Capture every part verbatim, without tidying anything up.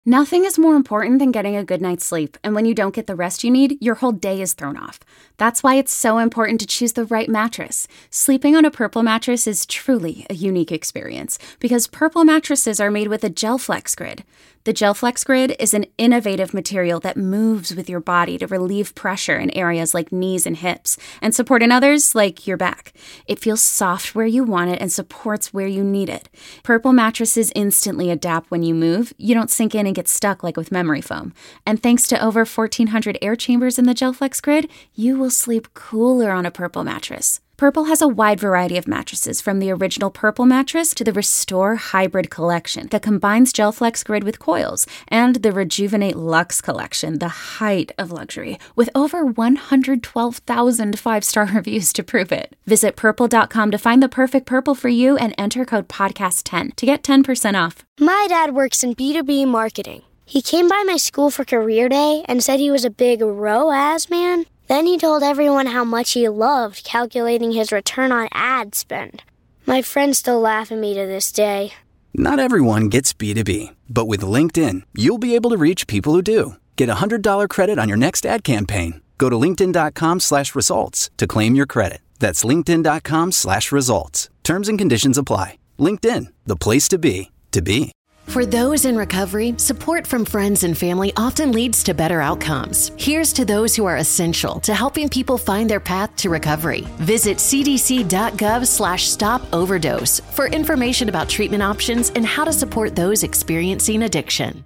Nothing is more important than getting a good night's sleep, and when you don't get the rest you need, your whole day is thrown off. That's why it's so important to choose the right mattress. Sleeping on a Purple mattress is truly a unique experience, because Purple mattresses are made with a GelFlex Grid. The GelFlex Grid is an innovative material that moves with your body to relieve pressure in areas like knees and hips, and support in others like your back. It feels soft where you want it and supports where you need it. Purple mattresses instantly adapt when you move. You don't sink in and get stuck like with memory foam. And thanks to over fourteen hundred air chambers in the GelFlex Grid, you will sleep cooler on a Purple mattress. Purple has a wide variety of mattresses, from the original Purple mattress to the Restore Hybrid collection that combines GelFlex Grid with coils, and the Rejuvenate Luxe collection, the height of luxury, with over one hundred twelve thousand five-star reviews to prove it. Visit purple dot com to find the perfect Purple for you and enter code podcast ten to get ten percent off. My dad works in B two B marketing. He came by my school for career day and said he was a big R O A S man. Then he told everyone how much he loved calculating his return on ad spend. My friends still laugh at me to this day. Not everyone gets B two B, but with LinkedIn, you'll be able to reach people who do. Get a one hundred dollars credit on your next ad campaign. Go to linkedin dot com slash results to claim your credit. That's linkedin dot com slash results. Terms and conditions apply. LinkedIn, the place to be, to be. For those in recovery, support from friends and family often leads to better outcomes. Here's to those who are essential to helping people find their path to recovery. Visit c d c dot gov slash stop overdose for information about treatment options and how to support those experiencing addiction.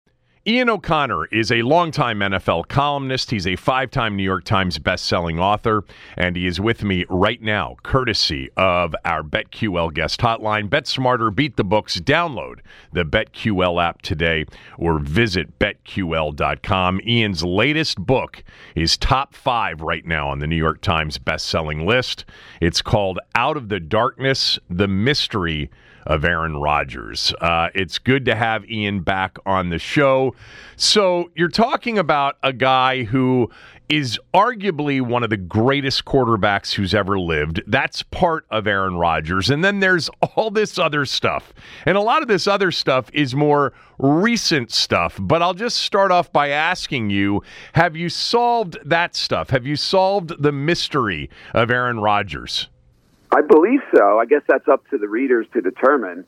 Ian O'Connor is a longtime N F L columnist. He's a five-time New York Times best-selling author, and he is with me right now, courtesy of our BetQL guest hotline. Bet smarter, beat the books. Download the BetQL app today or visit bet Q L dot com. Ian's latest book is top five right now on the New York Times best-selling list. It's called Out of the Darkness, The Mystery of Aaron Rodgers. Uh, it's good to have Ian back on the show. So you're talking about a guy who is arguably one of the greatest quarterbacks who's ever lived. That's part of Aaron Rodgers. And then there's all this other stuff. And a lot of this other stuff is more recent stuff. But I'll just start off by asking you, have you solved that stuff? Have you solved the mystery of Aaron Rodgers? I believe so. I guess that's up to the readers to determine.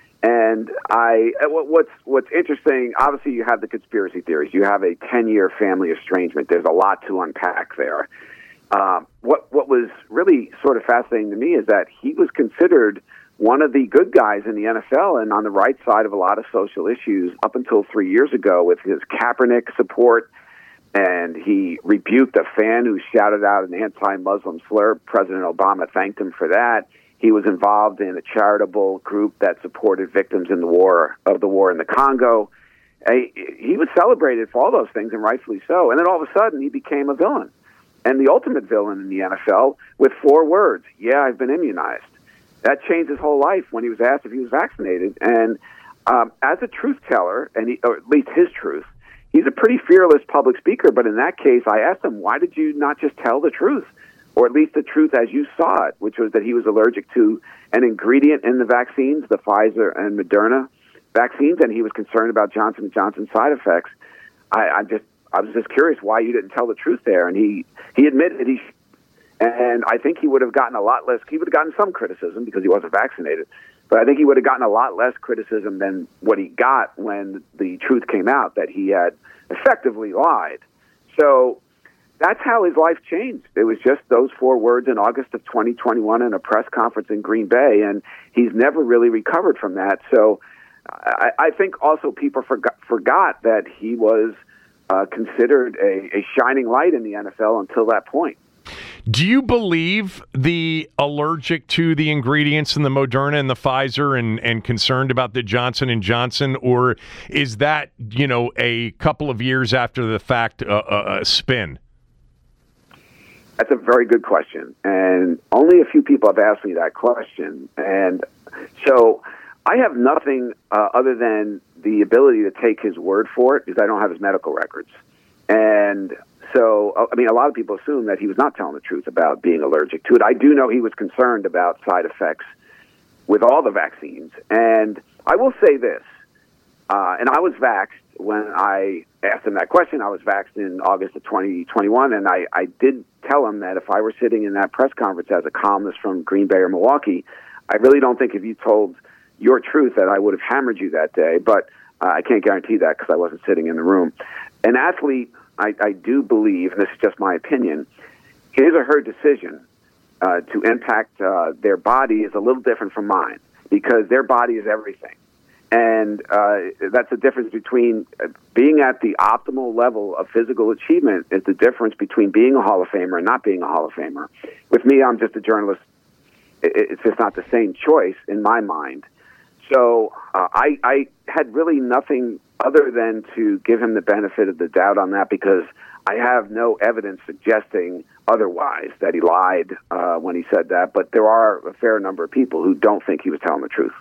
And I, what's what's interesting, obviously you have the conspiracy theories. You have a ten-year family estrangement. There's a lot to unpack there. Um, what what was really sort of fascinating to me is that he was considered one of the good guys in the N F L and on the right side of a lot of social issues up until three years ago with his Kaepernick support. And he rebuked a fan who shouted out an anti-Muslim slur. President Obama thanked him for that. He was involved in a charitable group that supported victims in the war of the war in the Congo. He was celebrated for all those things, and rightfully so. And then all of a sudden, he became a villain, and the ultimate villain in the N F L with four words: "Yeah, I've been immunized." That changed his whole life when he was asked if he was vaccinated. And um, as a truth teller, and he, or at least his truth. He's a pretty fearless public speaker, but in that case, I asked him, why did you not just tell the truth, or at least the truth as you saw it, which was that he was allergic to an ingredient in the vaccines, the Pfizer and Moderna vaccines, and he was concerned about Johnson and Johnson side effects. I, I just, I was just curious why you didn't tell the truth there, and he, he admitted he, and I think he would have gotten a lot less. He would have gotten some criticism because he wasn't vaccinated. But I think he would have gotten a lot less criticism than what he got when the truth came out that he had effectively lied. So that's how his life changed. It was just those four words in August of twenty twenty-one in a press conference in Green Bay, and he's never really recovered from that. So I, I think also people forgot, forgot that he was uh, considered a, a shining light in the N F L until that point. Do you believe the allergic to the ingredients in the Moderna and the Pfizer and, and concerned about the Johnson and Johnson, or is that, you know, a couple of years after the fact uh, uh, a spin? That's a very good question, and only a few people have asked me that question. And so I have nothing uh, other than the ability to take his word for it because I don't have his medical records. And so, I mean, a lot of people assume that he was not telling the truth about being allergic to it. I do know he was concerned about side effects with all the vaccines. And I will say this, uh, and I was vaxxed, when I asked him that question. I was vaxxed in August of twenty twenty-one, and I, I did tell him that if I were sitting in that press conference as a columnist from Green Bay or Milwaukee, I really don't think if you told your truth that I would have hammered you that day, but uh, I can't guarantee that because I wasn't sitting in the room. An athlete, I, I do believe, and this is just my opinion, his or her decision uh, to impact uh, their body is a little different from mine because their body is everything. And uh, that's the difference between being at the optimal level of physical achievement is the difference between being a Hall of Famer and not being a Hall of Famer. With me, I'm just a journalist. It's just not the same choice in my mind. So uh, I, I had really nothing other than to give him the benefit of the doubt on that because I have no evidence suggesting otherwise, that he lied uh, when he said that. But there are a fair number of people who don't think he was telling the truth.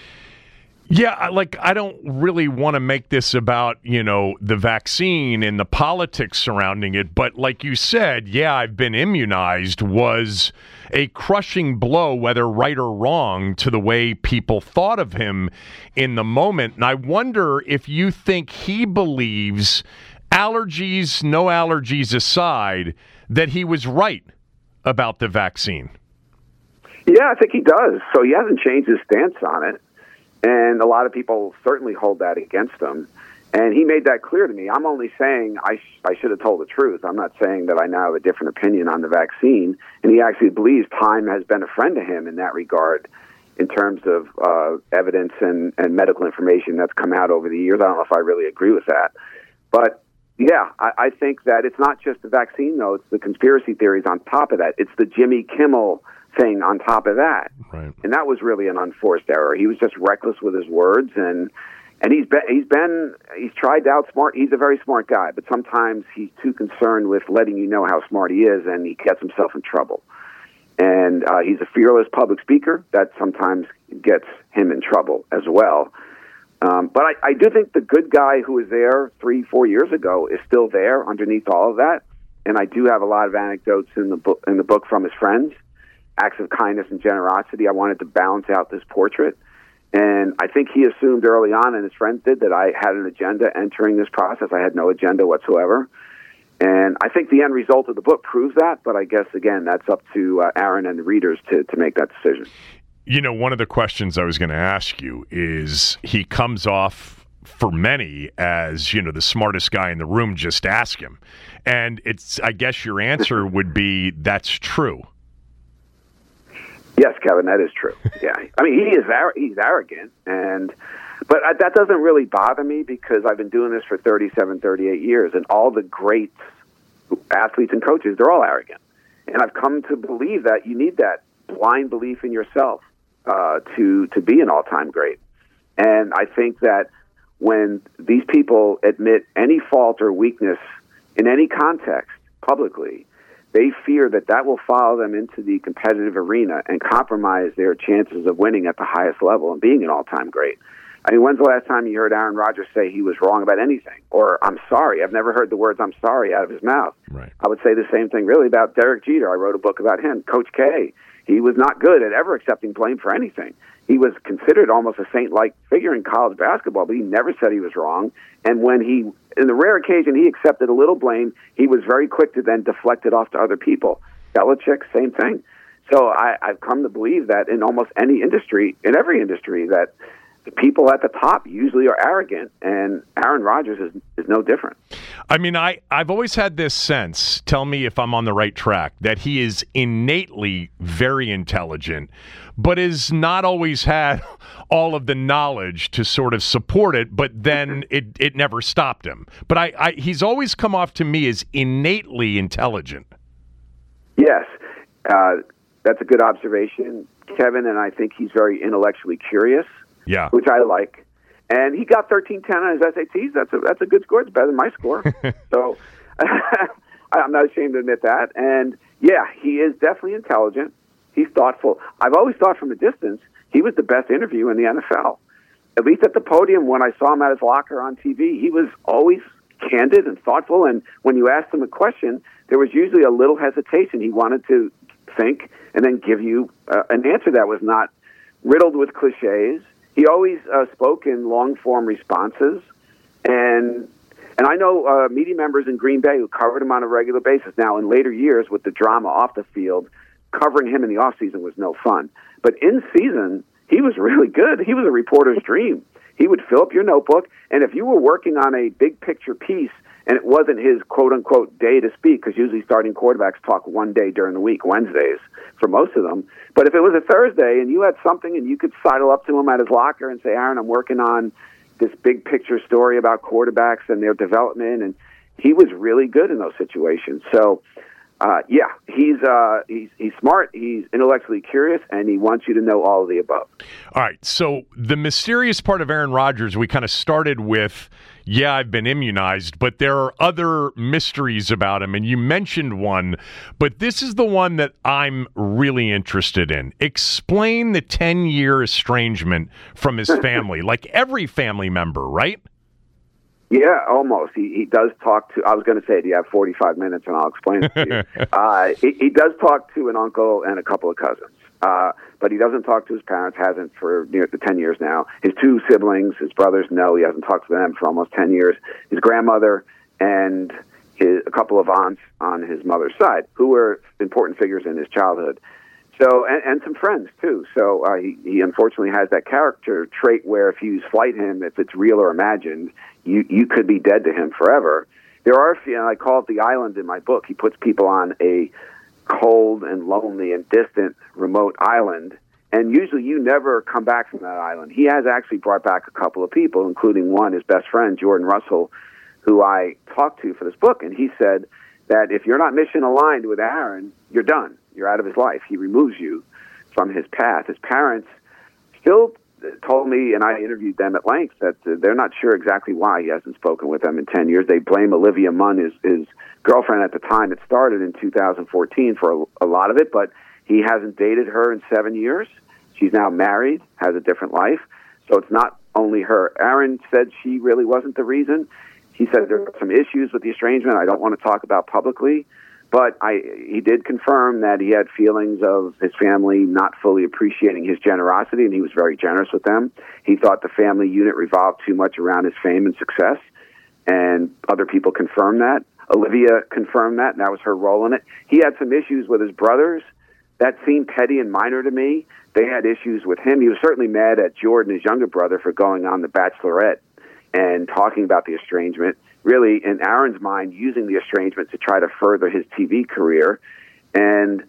Yeah, like, I don't really want to make this about, you know, the vaccine and the politics surrounding it, but like you said, yeah, I've been immunized was a crushing blow, whether right or wrong, to the way people thought of him in the moment. And I wonder if you think he believes, allergies, no allergies aside, that he was right about the vaccine. Yeah, I think he does. So he hasn't changed his stance on it. And a lot of people certainly hold that against him. And he made that clear to me. I'm only saying I, sh- I should have told the truth. I'm not saying that I now have a different opinion on the vaccine. And he actually believes time has been a friend to him in that regard in terms of uh, evidence and, and medical information that's come out over the years. I don't know if I really agree with that. But, yeah, I, I think that it's not just the vaccine, though. It's the conspiracy theories on top of that. It's the Jimmy Kimmel thing on top of that. Right. And that was really an unforced error. He was just reckless with his words, and and he's been he's been he's tried to outsmart. He's a very smart guy, but sometimes he's too concerned with letting you know how smart he is, and he gets himself in trouble. And uh, he's a fearless public speaker that sometimes gets him in trouble as well. Um, but I, I do think the good guy who was there three, four years ago is still there underneath all of that. And I do have a lot of anecdotes in the book in the book from his friends. Acts of kindness and generosity. I wanted to balance out this portrait. And I think he assumed early on, and his friends did, that I had an agenda entering this process. I had no agenda whatsoever. And I think the end result of the book proves that, but I guess, again, that's up to uh, Aaron and the readers to, to make that decision. You know, one of the questions I was going to ask you is he comes off for many as, you know, the smartest guy in the room. Just ask him. And it's, I guess your answer would be that's true. Yes, Kevin, that is true. Yeah, I mean, he is he's arrogant, and but that doesn't really bother me because I've been doing this for thirty-seven, thirty-eight years, and all the great athletes and coaches, they're all arrogant. And I've come to believe that you need that blind belief in yourself uh, to to be an all-time great. And I think that when these people admit any fault or weakness in any context publicly, they fear that that will follow them into the competitive arena and compromise their chances of winning at the highest level and being an all-time great. I mean, when's the last time you heard Aaron Rodgers say he was wrong about anything? Or, I'm sorry. I've never heard the words, I'm sorry, out of his mouth. Right. I would say the same thing, really, about Derek Jeter. I wrote a book about him. Coach K, he was not good at ever accepting blame for anything. He was considered almost a saint-like figure in college basketball, but he never said he was wrong. And when he, in the rare occasion he accepted a little blame, he was very quick to then deflect it off to other people. Belichick, same thing. So I, I've come to believe that in almost any industry, in every industry, that the people at the top usually are arrogant, and Aaron Rodgers is, is no different. I mean, I, I've always had this sense, tell me if I'm on the right track, that he is innately very intelligent, but has not always had all of the knowledge to sort of support it, but then it, it never stopped him. But I, I he's always come off to me as innately intelligent. Yes, uh, that's a good observation, Kevin, and I think he's very intellectually curious. Yeah, which I like, and he got thirteen ten on his S A Ts. That's a that's a good score. It's better than my score. So I'm not ashamed to admit that. And yeah, he is definitely intelligent. He's thoughtful. I've always thought from a distance he was the best interview in the N F L. At least at the podium, when I saw him at his locker on T V, he was always candid and thoughtful. And when you asked him a question, there was usually a little hesitation. He wanted to think and then give you uh, an answer that was not riddled with cliches. He always uh, spoke in long-form responses, And and I know uh, media members in Green Bay who covered him on a regular basis. Now, in later years, with the drama off the field, covering him in the offseason was no fun. But in season, he was really good. He was a reporter's dream. He would fill up your notebook, and if you were working on a big picture piece and it wasn't his quote-unquote day to speak, because usually starting quarterbacks talk one day during the week, Wednesdays, for most of them. But if it was a Thursday and you had something and you could sidle up to him at his locker and say, Aaron, I'm working on this big picture story about quarterbacks and their development, and he was really good in those situations. So, uh, yeah, he's, uh, he's he's smart, he's intellectually curious, and he wants you to know all of the above. All right, so the mysterious part of Aaron Rodgers, we kind of started with, yeah, I've been immunized, but there are other mysteries about him, and you mentioned one, but this is the one that I'm really interested in. Explain the ten-year estrangement from his family, like every family member, right? Yeah, almost. He he does talk to, I was going to say, do you have forty-five minutes, and I'll explain it to you. uh, he, he does talk to an uncle and a couple of cousins. Uh, but he doesn't talk to his parents, hasn't for near the ten years now. His two siblings, his brothers, no, he hasn't talked to them for almost ten years. His grandmother and his, a couple of aunts on his mother's side, who were important figures in his childhood. So, and, and some friends, too. So uh, he, he unfortunately has that character trait where if you slight him, if it's real or imagined, you, you could be dead to him forever. There are a few, and I call it the island in my book. He puts people on a cold and lonely and distant remote island, and usually you never come back from that island. He has actually brought back a couple of people, including one, his best friend, Jordan Russell, who I talked to for this book, and he said that if you're not mission aligned with Aaron, you're done. You're out of his life. He removes you from his path. His parents still told me, and I interviewed them at length, that they're not sure exactly why he hasn't spoken with them in ten years. They blame Olivia Munn, his, his girlfriend at the time. It started in two thousand fourteen for a, a lot of it, but he hasn't dated her in seven years. She's now married, has a different life. So it's not only her. Aaron said she really wasn't the reason. He said there were some issues with the estrangement I don't want to talk about publicly. But I, he did confirm that he had feelings of his family not fully appreciating his generosity, and he was very generous with them. He thought the family unit revolved too much around his fame and success, and other people confirmed that. Olivia confirmed that, and that was her role in it. He had some issues with his brothers that seemed petty and minor to me. They had issues with him. He was certainly mad at Jordan, his younger brother, for going on The Bachelorette and talking about the estrangement. Really, in Aaron's mind, using the estrangement to try to further his T V career. And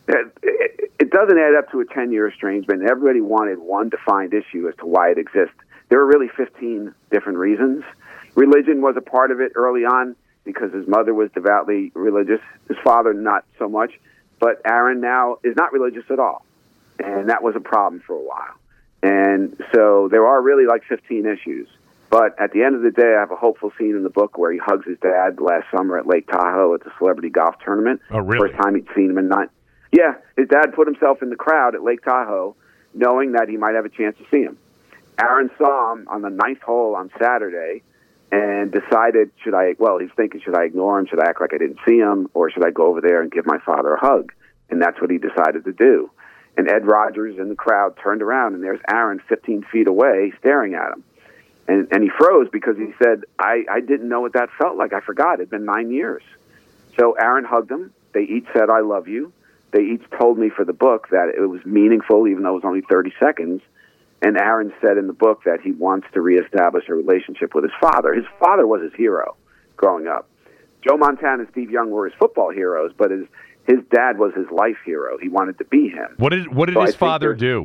it doesn't add up to a ten-year estrangement. Everybody wanted one defined issue as to why it exists. There were really fifteen different reasons. Religion was a part of it early on because his mother was devoutly religious. His father, not so much. But Aaron now is not religious at all. And that was a problem for a while. And so there are really like fifteen issues. But at the end of the day, I have a hopeful scene in the book where he hugs his dad last summer at Lake Tahoe at the celebrity golf tournament. Oh, really? First time he'd seen him in nine. Yeah, his dad put himself in the crowd at Lake Tahoe, knowing that he might have a chance to see him. Aaron saw him on the ninth hole on Saturday and decided, should I, well, he's thinking, should I ignore him? Should I act like I didn't see him? Or should I go over there and give my father a hug? And that's what he decided to do. And Ed Rogers in the crowd turned around, and there's Aaron fifteen feet away staring at him. And, and he froze because he said, I, I didn't know what that felt like. I forgot. It'd been nine years. So Aaron hugged him. They each said, I love you. They each told me for the book that it was meaningful, even though it was only thirty seconds. And Aaron said in the book that he wants to reestablish a relationship with his father. His father was his hero growing up. Joe Montana and Steve Young were his football heroes, but his, his dad was his life hero. He wanted to be him. What did, what did so his father do?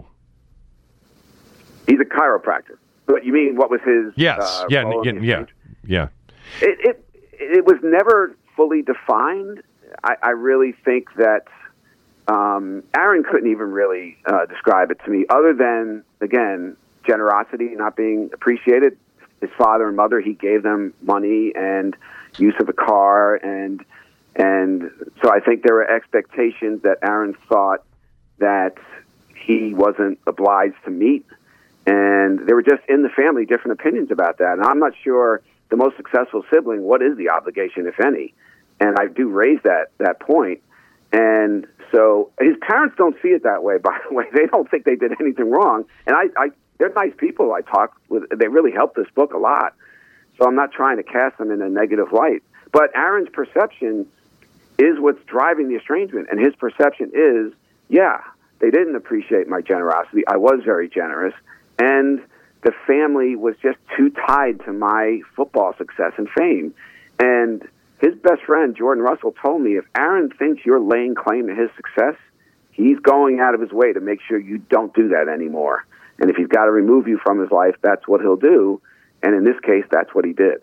He's a chiropractor. But you mean what was his? Yes, uh, yeah, role yeah, in the yeah, yeah. It, it it was never fully defined. I, I really think that um, Aaron couldn't even really uh, describe it to me, other than again generosity not being appreciated. His father and mother, he gave them money and use of a car, and and so I think there were expectations that Aaron thought that he wasn't obliged to meet. And there were just in the family different opinions about that. And I'm not sure the most successful sibling, what is the obligation, if any? And I do raise that that point. And so his parents don't see it that way, by the way. They don't think they did anything wrong. And I, I they're nice people I talk with. They really helped this book a lot. So I'm not trying to cast them in a negative light. But Aaron's perception is what's driving the estrangement. And his perception is, yeah, they didn't appreciate my generosity. I was very generous. And the family was just too tied to my football success and fame. And his best friend, Jordan Russell, told me, if Aaron thinks you're laying claim to his success, he's going out of his way to make sure you don't do that anymore. And if he's got to remove you from his life, that's what he'll do. And in this case, that's what he did.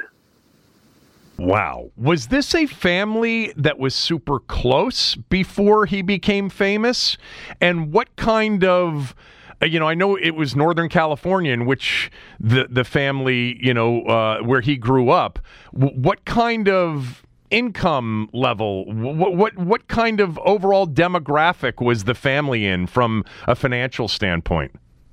Wow. Was this a family that was super close before he became famous? And what kind of, you know, I know it was Northern California in which the, the family, you know, uh, where he grew up. W- what kind of income level, what, what, what kind of overall demographic was the family in from a financial standpoint?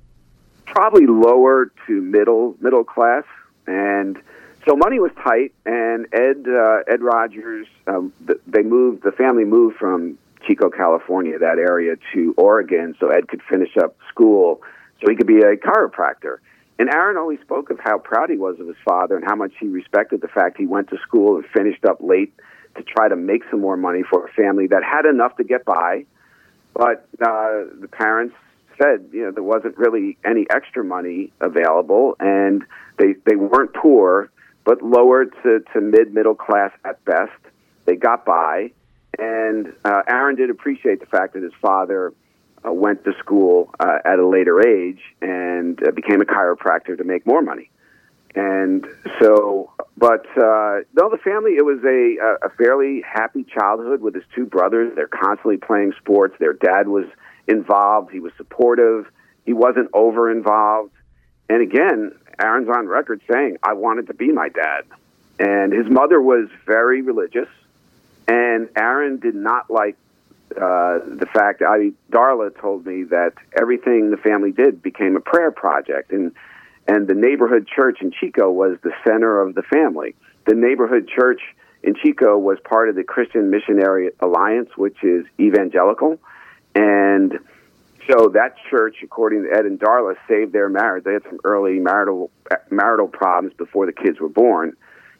Probably lower to middle, middle class. And so money was tight, and Ed uh, Ed Rogers, um, they moved. The family moved from Chico, California, that area, to Oregon, so Ed could finish up school, so he could be a chiropractor. And Aaron always spoke of how proud he was of his father and how much he respected the fact he went to school and finished up late to try to make some more money for a family that had enough to get by. But uh, the parents said, you know, there wasn't really any extra money available, and they they weren't poor, but lower to, to mid-middle class at best. They got by, and uh, Aaron did appreciate the fact that his father uh, went to school uh, at a later age and uh, became a chiropractor to make more money. And so, but uh, no, the family, it was a, a fairly happy childhood with his two brothers. They're constantly playing sports. Their dad was involved. He was supportive. He wasn't over-involved. And again, Aaron's on record saying, I wanted to be my dad. And his mother was very religious, and Aaron did not like uh, the fact, I, Darla told me that everything the family did became a prayer project, and, and the neighborhood church in Chico was the center of the family. The neighborhood church in Chico was part of the Christian Missionary Alliance, which is evangelical, and so that church, according to Ed and Darla, saved their marriage. They had some early marital marital problems before the kids were born.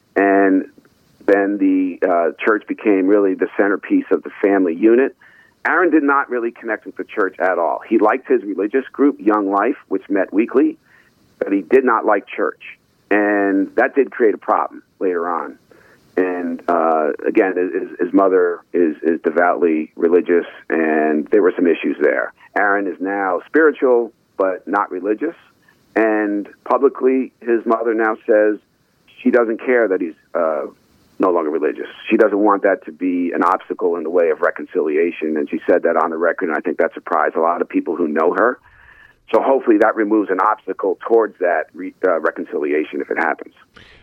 And then the uh, church became really the centerpiece of the family unit. Aaron did not really connect with the church at all. He liked his religious group, Young Life, which met weekly, but he did not like church. And that did create a problem later on. And uh, again, his, his mother is, is devoutly religious, and there were some issues there. Aaron is now spiritual, but not religious. And publicly, his mother now says she doesn't care that he's uh, no longer religious. She doesn't want that to be an obstacle in the way of reconciliation. And she said that on the record, and I think that surprised a lot of people who know her. So hopefully that removes an obstacle towards that re- uh, reconciliation if it happens.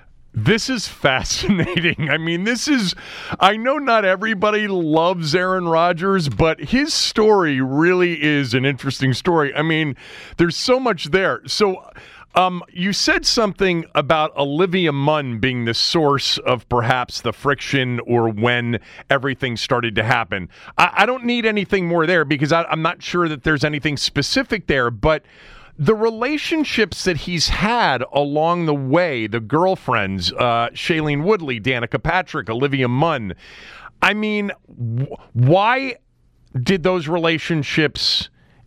This is fascinating. I mean, this is, I know not everybody loves Aaron Rodgers, but his story really is an interesting story. I mean, there's so much there. So um, you said something about Olivia Munn being the source of perhaps the friction or when everything started to happen. I, I don't need anything more there because I, I'm not sure that there's anything specific there, but the relationships that he's had along the way, the girlfriends, uh, Shailene Woodley, Danica Patrick, Olivia Munn, I mean, w- why did those relationships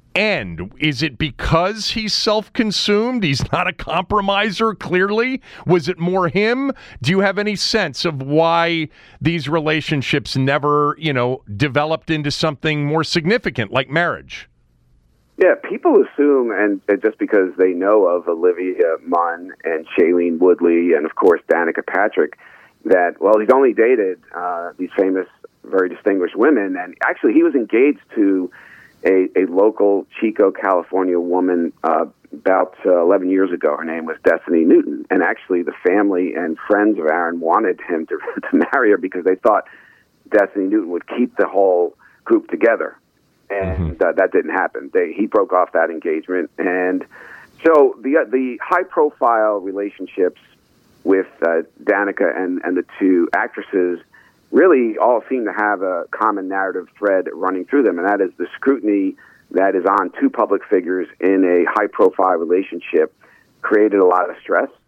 end? Is it because he's self-consumed? He's not a compromiser, clearly? Was it more him? Do you have any sense of why these relationships never, you know, developed into something more significant like marriage? Yeah, people assume, and, and just because they know of Olivia Munn and Shailene Woodley and, of course, Danica Patrick, that, well, he's only dated uh, these famous, very distinguished women. And actually, he was engaged to a, a local Chico, California woman uh, about uh, eleven years ago. Her name was Destiny Newton. And actually, the family and friends of Aaron wanted him to, to marry her because they thought Destiny Newton would keep the whole group together. And uh, that didn't happen. They, he broke off that engagement. And so the the high-profile relationships with uh, Danica and, and the two actresses really all seem to have a common narrative thread running through them, and that is the scrutiny that is on two public figures in a high-profile relationship created a lot of stress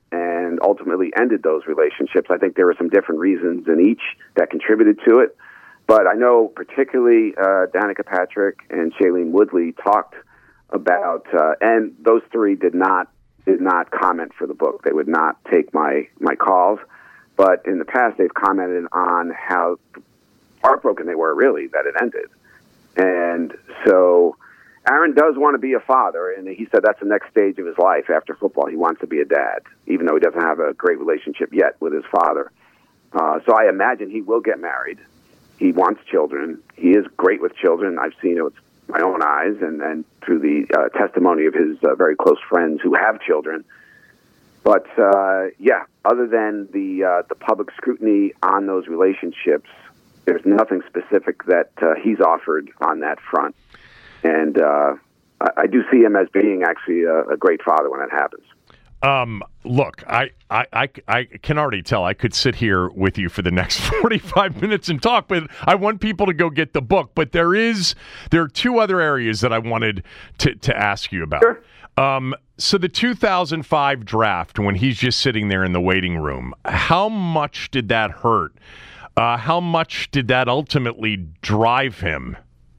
and ultimately ended those relationships. I think there were some different reasons in each that contributed to it. But I know particularly uh, Danica Patrick and Shailene Woodley talked about, uh, and those three did not did not comment for the book. They would not take my, my calls. But in the past, they've commented on how heartbroken they were, really, that it ended. And so Aaron does want to be a father, and he said that's the next stage of his life after football. He wants to be a dad, even though he doesn't have a great relationship yet with his father. Uh, so I imagine he will get married. He wants children. He is great with children. I've seen it with my own eyes and, and through the uh, testimony of his uh, very close friends who have children. But, uh, yeah, other than the uh, the public scrutiny on those relationships, there's nothing specific that uh, he's offered on that front. And uh, I, I do see him as being actually a, a great father when that happens. Um, look, I, I, I, I can already tell I could sit here with you for the next forty-five minutes and talk, but I want people to go get the book. But there is there are two other areas that I wanted to, to ask you about. Sure. Um, so the two thousand five draft, when he's just sitting there in the waiting room, how much did that hurt? Uh, how much did that ultimately drive him?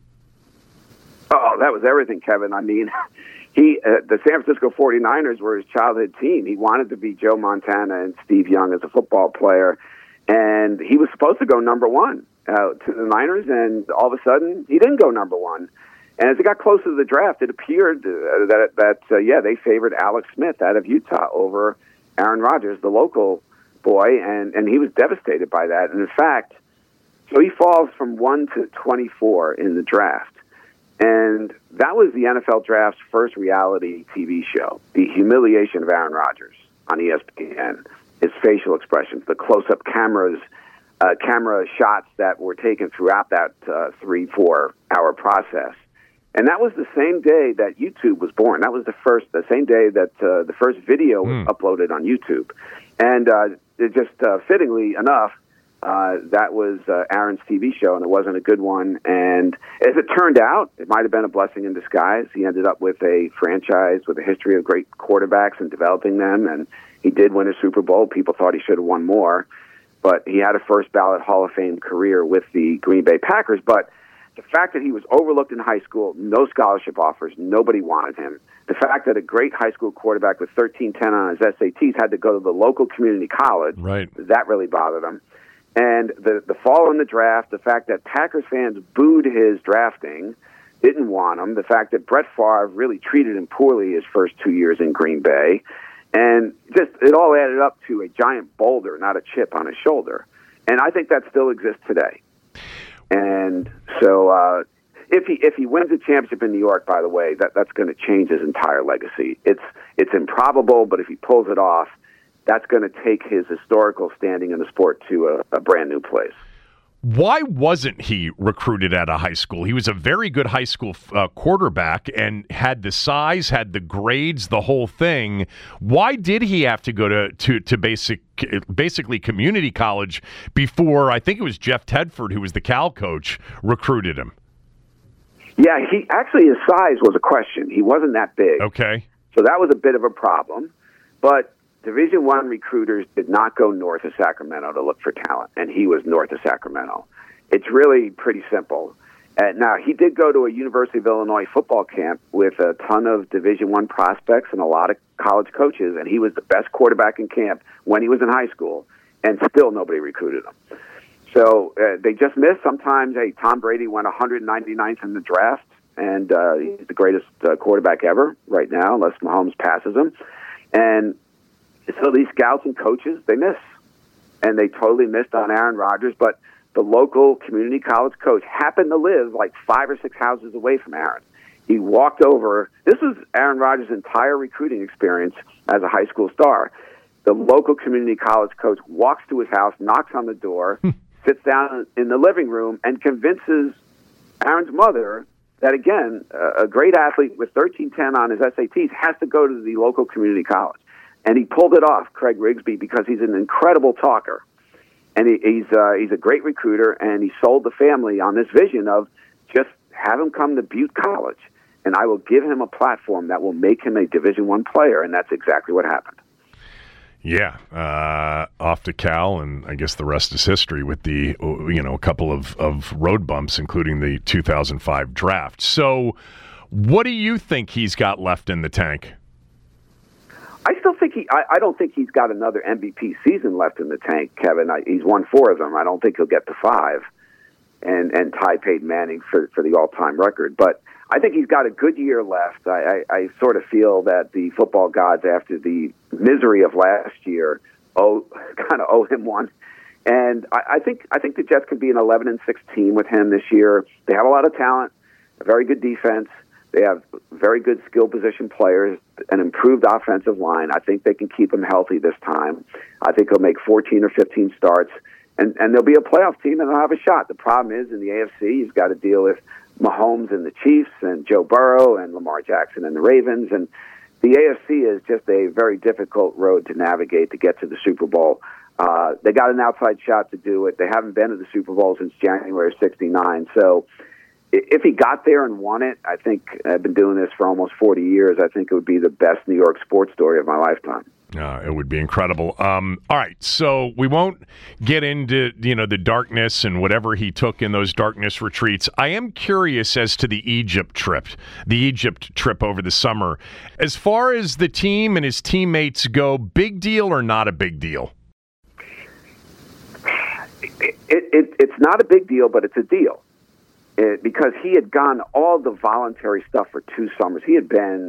Oh, that was everything, Kevin. I mean, he uh, the San Francisco forty-niners were his childhood team. He wanted to be Joe Montana and Steve Young as a football player, and he was supposed to go number one uh, to the Niners, and all of a sudden, he didn't go number one. And as it got closer to the draft, it appeared uh, that, that uh, yeah, they favored Alex Smith out of Utah over Aaron Rodgers, the local boy, and, and he was devastated by that. And in fact, so he falls from one to twenty-four in the draft. And that was the N F L Draft's first reality T V show, the humiliation of Aaron Rodgers on E S P N, his facial expressions, the close-up cameras, uh, camera shots that were taken throughout that uh, three, four-hour process. And that was the same day that YouTube was born. That was the first, the same day that uh, the first video was mm. uploaded on YouTube. And uh, it just uh, fittingly enough, uh, that was uh, Aaron's T V show, and it wasn't a good one. And as it turned out, it might have been a blessing in disguise. He ended up with a franchise with a history of great quarterbacks and developing them, and he did win a Super Bowl. People thought he should have won more, but he had a first-ballot Hall of Fame career with the Green Bay Packers. But the fact that he was overlooked in high school, no scholarship offers, nobody wanted him. The fact that a great high school quarterback with thirteen ten on his S A Ts had to go to the local community college, right. that really bothered him. And the, the fall in the draft, the fact that Packers fans booed his drafting, didn't want him, the fact that Brett Favre really treated him poorly his first two years in Green Bay, and just it all added up to a giant boulder, not a chip on his shoulder. And I think that still exists today. And so uh, if he if he wins a championship in New York, by the way, that, that's going to change his entire legacy. It's it's improbable, but if he pulls it off, that's going to take his historical standing in the sport to a, a brand new place. Why wasn't he recruited out of high school? He was a very good high school uh, quarterback and had the size, had the grades, the whole thing. Why did he have to go to, to, to basic, basically community college before, I think it was Jeff Tedford, who was the Cal coach, recruited him? Yeah, he actually, his size was a question. He wasn't that big. Okay. So that was a bit of a problem. But Division One recruiters did not go north of Sacramento to look for talent, and he was north of Sacramento. It's really pretty simple. Uh, now, he did go to a University of Illinois football camp with a ton of Division One prospects and a lot of college coaches, and he was the best quarterback in camp when he was in high school, and still nobody recruited him. So uh, they just missed. Sometimes, hey, Tom Brady went one hundred ninety-ninth in the draft, and uh, he's the greatest uh, quarterback ever right now, unless Mahomes passes him. And so these scouts and coaches, they miss. And they totally missed on Aaron Rodgers. But the local community college coach happened to live like five or six houses away from Aaron. He walked over. This was Aaron Rodgers' entire recruiting experience as a high school star. The local community college coach walks to his house, knocks on the door, sits down in the living room, and convinces Aaron's mother that, again, a great athlete with thirteen ten on his S A Ts has to go to the local community college. And he pulled it off, Craig Rigsby, because he's an incredible talker. And he, he's uh, he's a great recruiter, and he sold the family on this vision of just have him come to Butte College, and I will give him a platform that will make him a Division One player, and that's exactly what happened. Yeah, uh, off to Cal, and I guess the rest is history with the, you know, a couple of, of road bumps, including the two thousand five draft. So what do you think he's got left in the tank? I still think he. I, I don't think he's got another M V P season left in the tank, Kevin. I, he's won four of them. I don't think he'll get to five, and and tie Peyton Manning for for the all time record. But I think he's got a good year left. I, I, I sort of feel that the football gods, after the misery of last year, owe kind of owe him one. And I, I think I think the Jets could be an eleven and six team with him this year. They have a lot of talent, a very good defense. They have very good skill position players, an improved offensive line. I think they can keep him healthy this time. I think he'll make fourteen or fifteen starts, and, and they'll be a playoff team, and they'll have a shot. The problem is, in the A F C, you've got to deal with Mahomes and the Chiefs and Joe Burrow and Lamar Jackson and the Ravens. And the A F C is just a very difficult road to navigate to get to the Super Bowl. Uh, they got an outside shot to do it. They haven't been to the Super Bowl since January of sixty-nine. So if he got there and won it, I think I've been doing this for almost forty years. I think it would be the best New York sports story of my lifetime. Uh, it would be incredible. Um, all right, so we won't get into you know the darkness and whatever he took in those darkness retreats. I am curious as to the Egypt trip, the Egypt trip over the summer. As far as the team and his teammates go, big deal or not a big deal? It, it, it's not a big deal, but it's a deal. It, because he had gone all the voluntary stuff for two summers. He had been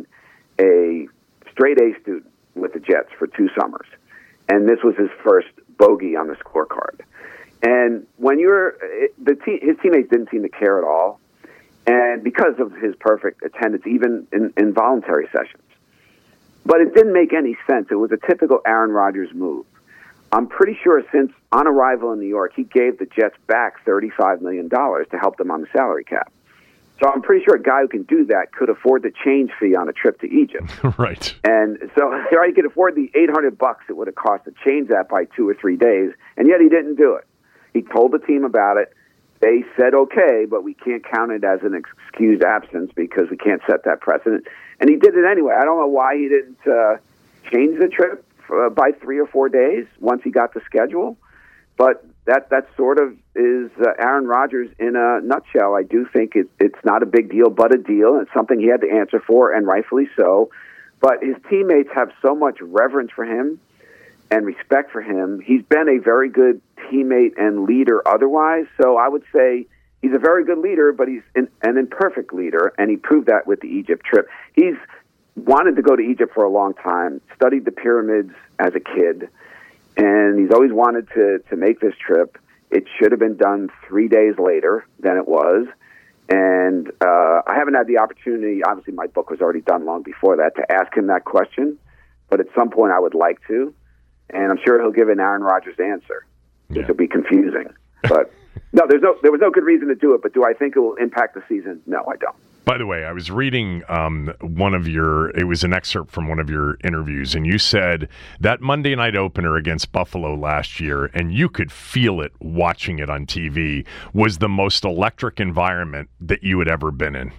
a straight A student with the Jets for two summers, and this was his first bogey on the scorecard. And when you're the te- his teammates didn't seem to care at all, and because of his perfect attendance, even in, in voluntary sessions. But it didn't make any sense. It was a typical Aaron Rodgers move. I'm pretty sure since on arrival in New York, he gave the Jets back thirty-five million dollars to help them on the salary cap. So I'm pretty sure a guy who can do that could afford the change fee on a trip to Egypt. Right. And so he could afford the eight hundred bucks it would have cost to change that by two or three days, and yet he didn't do it. He told the team about it. They said, okay, but we can't count it as an excused absence because we can't set that precedent. And he did it anyway. I don't know why he didn't uh, change the trip Uh, by three or four days once he got the schedule. But that that sort of is uh, Aaron Rodgers in a nutshell. I do think it, it's not a big deal, but a deal. It's something he had to answer for, and rightfully so. But his teammates have so much reverence for him and respect for him. He's been a very good teammate and leader otherwise. So I would say he's a very good leader, but he's an, an imperfect leader, and he proved that with the Egypt trip. He's wanted to go to Egypt for a long time, studied the pyramids as a kid, and he's always wanted to, to make this trip. It should have been done three days later than it was. And uh, I haven't had the opportunity, obviously my book was already done long before that, to ask him that question. But at some point I would like to. And I'm sure he'll give an Aaron Rodgers answer, which yeah. will be confusing. But no, there's no, there was no good reason to do it. But do I think it will impact the season? No, I don't. By the way, I was reading um, one of your, it was an excerpt from one of your interviews, and you said that Monday night opener against Buffalo last year, and you could feel it watching it on T V, was the most electric environment that you had ever been in.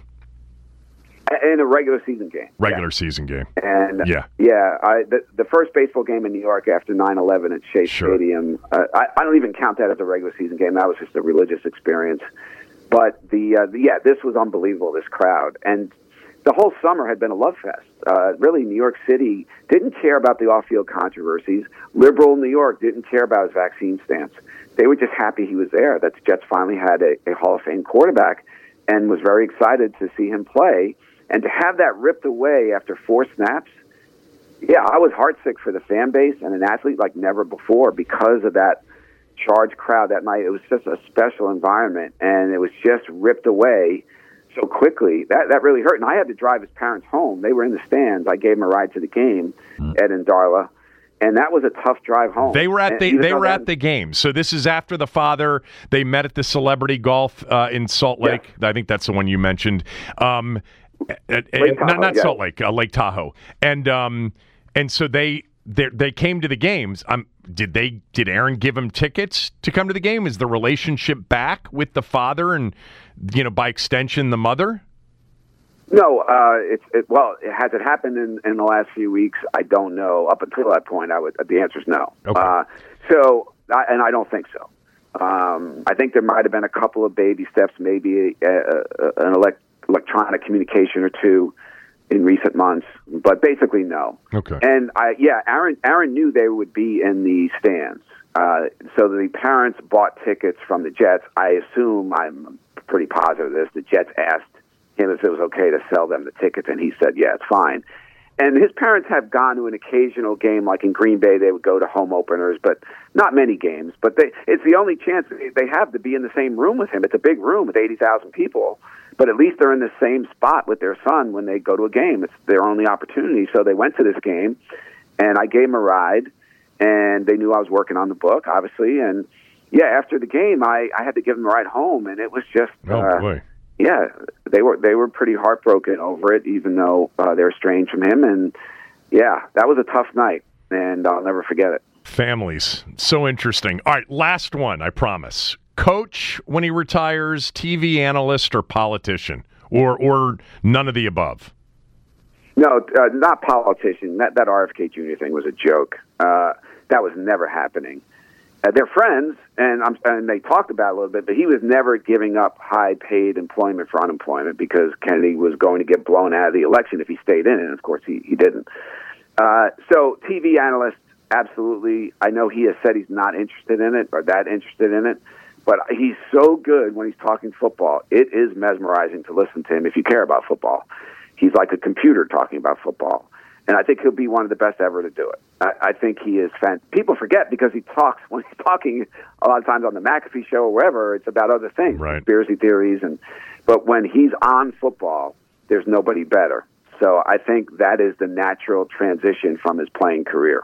In a regular season game. Regular yeah. season game. And yeah, yeah I, the, the first baseball game in New York after nine eleven at Shea sure. Stadium, uh, I, I don't even count that as a regular season game. That was just a religious experience. But, the, uh, the yeah, this was unbelievable, this crowd. And the whole summer had been a love fest. Uh, really, New York City didn't care about the off-field controversies. Liberal New York didn't care about his vaccine stance. They were just happy he was there, that the Jets finally had a, a Hall of Fame quarterback, and was very excited to see him play. And to have that ripped away after four snaps, yeah, I was heartsick for the fan base and an athlete like never before because of that charged crowd that night. It was just a special environment, and it was just ripped away so quickly. That that really hurt. And I had to drive his parents home. They were in the stands. I gave them a ride to the game, mm. Ed and Darla, and that was a tough drive home. They were at and the they were that, at the game. So this is after the father. They met at the Celebrity Golf uh, in Salt Lake. Yeah. I think that's the one you mentioned. Um, and, and, Tahoe, not not yeah. Salt Lake, uh, Lake Tahoe, and um, and so they. They they came to the games. Um, did they? Did Aaron give him tickets to come to the game? Is the relationship back with the father and, you know, by extension, the mother? No, uh, it's it, well, has it happened in, in the last few weeks? I don't know. Up until that point, I would. The answer is no. Okay. Uh, so, I, and I don't think so. Um, I think there might have been a couple of baby steps, maybe a, a, an elect, electronic communication or two in recent months, but basically no. Okay. And I, yeah, Aaron, Aaron knew they would be in the stands. Uh, so the parents bought tickets from the Jets. I assume, I'm pretty positive of this, the Jets asked him if it was okay to sell them the tickets, and he said, yeah, it's fine. And his parents have gone to an occasional game, like in Green Bay, they would go to home openers, but not many games. But they, it's the only chance they have to be in the same room with him. It's a big room with eighty thousand people, but at least they're in the same spot with their son when they go to a game. It's their only opportunity. So they went to this game, and I gave them a ride, and they knew I was working on the book, obviously. And, yeah, after the game, I, I had to give them a ride home, and it was just... Oh, uh, boy. Yeah, they were they were pretty heartbroken over it, even though uh, they're estranged from him. And, yeah, that was a tough night, and I'll never forget it. Families. So interesting. All right, last one, I promise. Coach when he retires, T V analyst, or politician? Or or none of the above? No, uh, not politician. That, that R F K Junior thing was a joke. Uh, that was never happening. Uh, they're friends, and, I'm, and they talked about it a little bit, but he was never giving up high-paid employment for unemployment because Kennedy was going to get blown out of the election if he stayed in it, and of course he, he didn't. Uh, so T V analyst, absolutely. I know he has said he's not interested in it or that interested in it, but he's so good when he's talking football. It is mesmerizing to listen to him if you care about football. He's like a computer talking about football. And I think he'll be one of the best ever to do it. I, I think he is fan. People forget because he talks, when he's talking a lot of times on the McAfee show or wherever, it's about other things, right. Conspiracy theories. and But when he's on football, there's nobody better. So I think that is the natural transition from his playing career.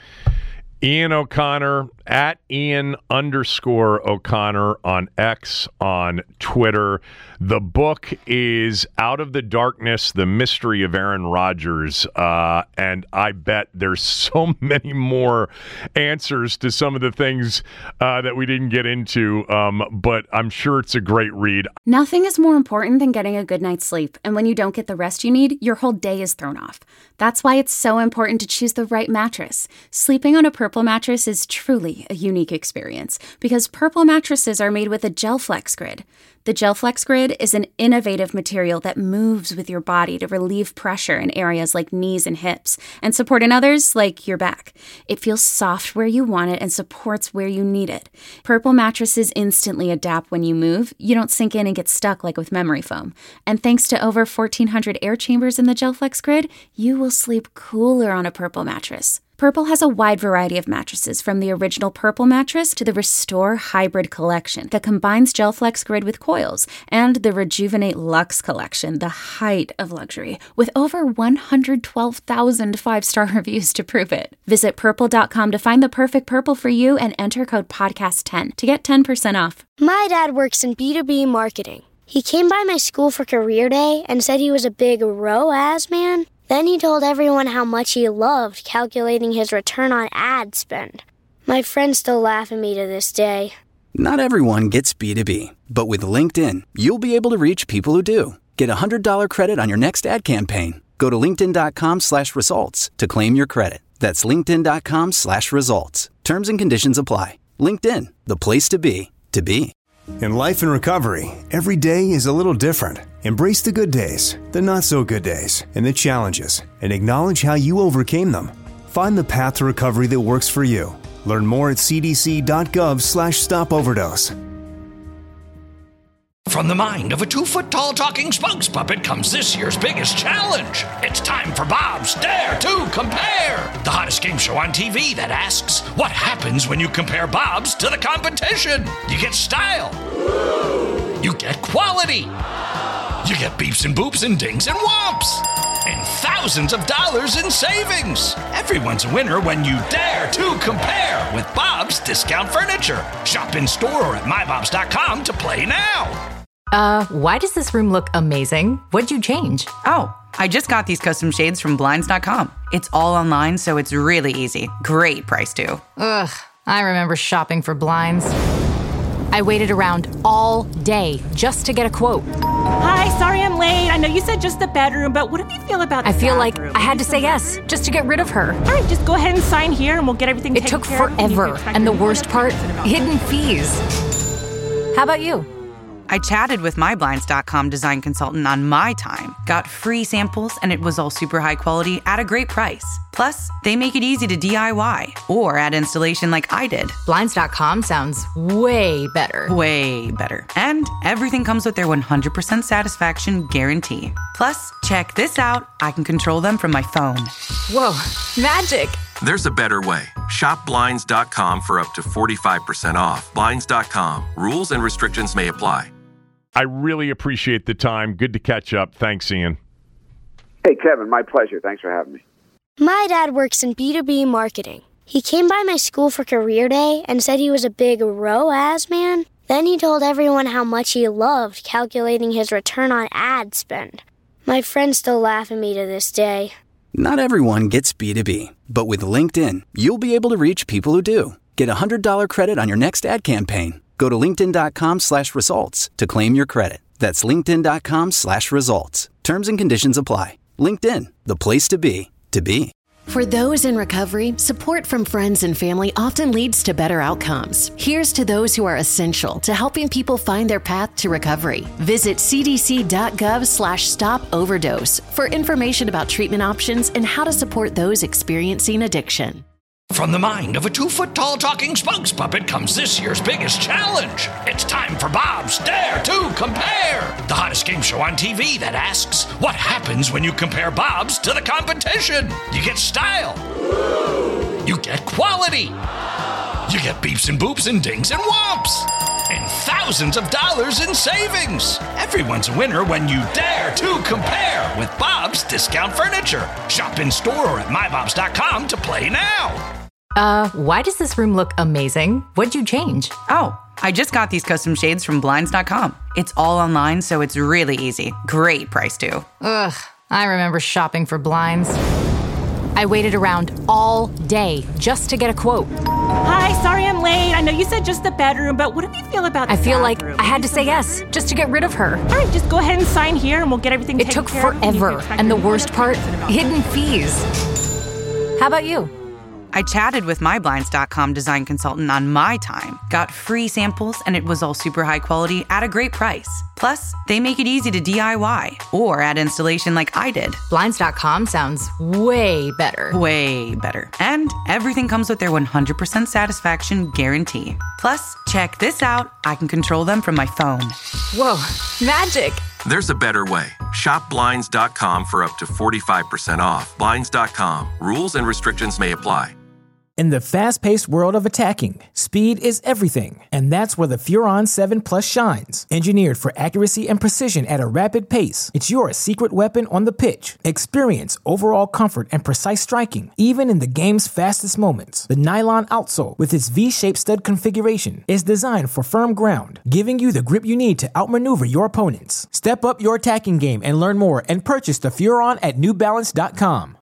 Ian O'Connor, at Ian underscore O'Connor on X, on Twitter. The book is Out of the Darkness, The Mystery of Aaron Rodgers. Uh, and I bet there's so many more answers to some of the things uh, that we didn't get into. Um, but I'm sure it's a great read. Nothing is more important than getting a good night's sleep. And when you don't get the rest you need, your whole day is thrown off. That's why it's so important to choose the right mattress. Sleeping on a Purple mattress is truly a unique experience because Purple mattresses are made with a GelFlex Grid. The GelFlex Grid is an innovative material that moves with your body to relieve pressure in areas like knees and hips and support in others like your back. It feels soft where you want it and supports where you need it. Purple mattresses instantly adapt when you move. You don't sink in and get stuck like with memory foam. And thanks to over fourteen hundred air chambers in the GelFlex Grid, you will sleep cooler on a Purple mattress. Purple has a wide variety of mattresses, from the original Purple mattress to the Restore Hybrid collection that combines GelFlex Grid with coils, and the Rejuvenate Luxe collection, the height of luxury, with over one hundred twelve thousand five-star reviews to prove it. Visit purple dot com to find the perfect Purple for you and enter code podcast ten to get ten percent off. My dad works in B two B marketing. He came by my school for career day and said he was a big R O A S man. Then he told everyone how much he loved calculating his return on ad spend. My friends still laugh at me to this day. Not everyone gets B two B, but with LinkedIn, you'll be able to reach people who do. Get a one hundred dollars credit on your next ad campaign. Go to linkedin dot com slash results to claim your credit. That's linkedin dot com slash results. Terms and conditions apply. LinkedIn, the place to be, to be. In life and recovery, every day is a little different. Embrace the good days, the not so good days, and the challenges, and acknowledge how you overcame them. Find the path to recovery that works for you. Learn more at c d c dot gov slash stop overdose. From the mind of a two-foot-tall talking spokes puppet comes this year's biggest challenge. It's time for Bob's Dare to Compare, the hottest game show on T V that asks, what happens when you compare Bob's to the competition? You get style. You get quality. You get beeps and boops and dings and whomps. And thousands of dollars in savings. Everyone's a winner when you dare to compare with Bob's Discount Furniture. Shop in store or at my bobs dot com to play now. Uh, why does this room look amazing? What'd you change? Oh, I just got these custom shades from blinds dot com. It's all online, so it's really easy. Great price, too. Ugh, I remember shopping for blinds. I waited around all day just to get a quote. Hi, sorry I'm late. late. I know you said just the bedroom, but what do you feel about the I feel bathroom? like I had to say yes, just to get rid of her. All right, just go ahead and sign here and we'll get everything It taken took care of. forever, and the worst part, hidden fees. How about you? I chatted with my Blinds dot com design consultant on my time, got free samples, and it was all super high quality at a great price. Plus, they make it easy to D I Y or add installation like I did. Blinds dot com sounds way better. Way better. And everything comes with their one hundred percent satisfaction guarantee. Plus, check this out. I can control them from my phone. Whoa, magic. There's a better way. Shop Blinds dot com for up to forty-five percent off. Blinds dot com. Rules and restrictions may apply. I really appreciate the time. Good to catch up. Thanks, Ian. Hey, Kevin, my pleasure. Thanks for having me. My dad works in B two B marketing. He came by my school for career day and said he was a big R O A S man. Then he told everyone how much he loved calculating his return on ad spend. My friends still laugh at me to this day. Not everyone gets B two B, but with LinkedIn, you'll be able to reach people who do. Get a one hundred dollars credit on your next ad campaign. Go to linkedin dot com slash results to claim your credit. That's linkedin dot com slash results. Terms and conditions apply. LinkedIn, the place to be, to be. For those in recovery, support from friends and family often leads to better outcomes. Here's to those who are essential to helping people find their path to recovery. Visit cdc.gov slash stop overdose for information about treatment options and how to support those experiencing addiction. From the mind of a two-foot-tall talking spokes puppet comes this year's biggest challenge. It's time for Bob's Dare to Compare, the hottest game show on T V that asks, what happens when you compare Bob's to the competition? You get style. You get quality. You get beeps and boops and dings and whomps. And thousands of dollars in savings. Everyone's a winner when you dare to compare with Bob's Discount Furniture. Shop in store or at my bobs dot com to play now. Uh, why does this room look amazing? What'd you change? Oh, I just got these custom shades from Blinds dot com. It's all online, so it's really easy. Great price, too. Ugh, I remember shopping for blinds. I waited around all day just to get a quote. Hi, sorry I'm late. I know you said just the bedroom, but what do you feel about the I feel bathroom? like I had to say yes, just to get rid of her. All right, just go ahead and sign here and we'll get everything It taken took care of. forever, and the worst part, hidden fees. How about you? I chatted with my Blinds dot com design consultant on my time, got free samples, and it was all super high quality at a great price. Plus, they make it easy to D I Y or add installation like I did. Blinds dot com sounds way better. Way better. And everything comes with their one hundred percent satisfaction guarantee. Plus, check this out. I can control them from my phone. Whoa, magic. There's a better way. Shop Blinds dot com for up to forty-five percent off. Blinds dot com. Rules and restrictions may apply. In the fast-paced world of attacking, speed is everything, and that's where the Furon seven Plus shines. Engineered for accuracy and precision at a rapid pace, it's your secret weapon on the pitch. Experience overall comfort and precise striking, even in the game's fastest moments. The nylon outsole, with its V-shaped stud configuration, is designed for firm ground, giving you the grip you need to outmaneuver your opponents. Step up your attacking game and learn more and purchase the Furon at new balance dot com.